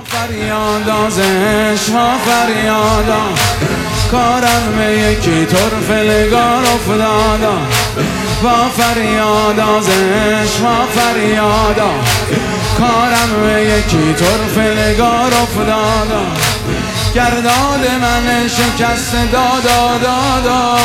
فریادا زشما فریادا کارم یکی طرف لگار افتادا با فریادا زشما فریادا کارم یکی طرف لگار افتادا گرداد من شکست دادا دادا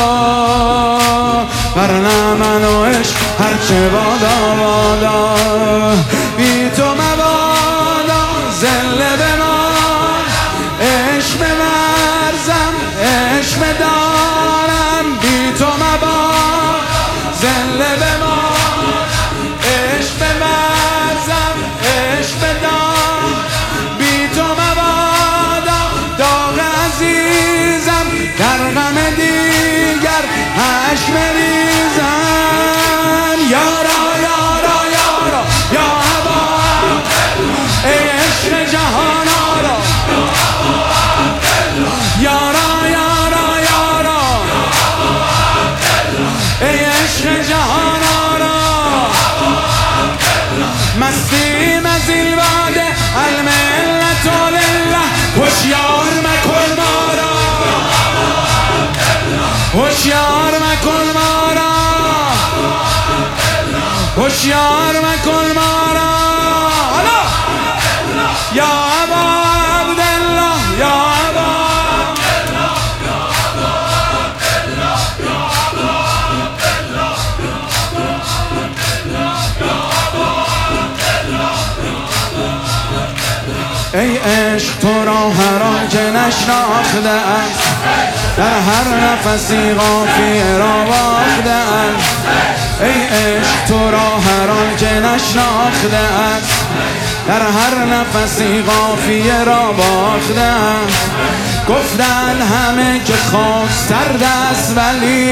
ورنه من و عشق هرچه بادا بادا بی تو مبادا زله بمان عشق مرزم عشق دارم بی تو مبادا زله بمان عشق مرزم عشق دارم بی تو مبادا داغ عزیزم در غم دیگر عشق ریزم یارا یارا یارا یا هوا ای عشق جهان آرا یارا یارا یارا ای عشق جهان آرا مستیم از این باده الملت لله هوشیار مکن ما را هوشیار مکن ما را هوشیار مکن ما را حالا یا ابا عبدالله یا ابا ای عشق تو را هر آن که نشناخته است در هر نفسی قافیه را باخته است ای عشق تو را هر آن که نشناخته است در هر نفسی قافیه را باخته است گفتن همه که خاک سرد است ولی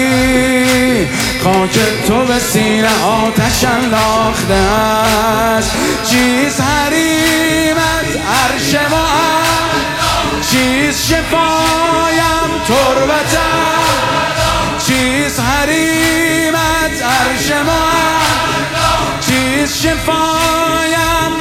خاک تو به سینه آتش انداخته است چیز حریمت عرش معل چیز شفایم تربتم چیز حریمت عرش معل چیز شفایم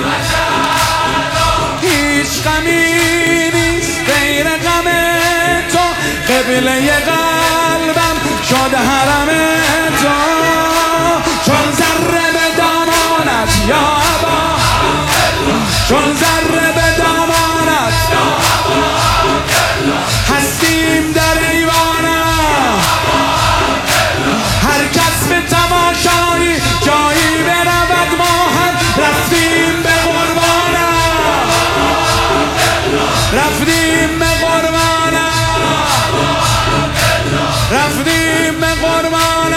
هیچ غمی نیست غیر غم تو قبله قلبم شد حرم تو چون ذره به دامانت یا ابا چون ذره به دامانت هستیم در ایوانم هر کس به تماشایی جایی برود ما هم رفتیم به قربانم رفتیم به قربانم رفتیم به قربانم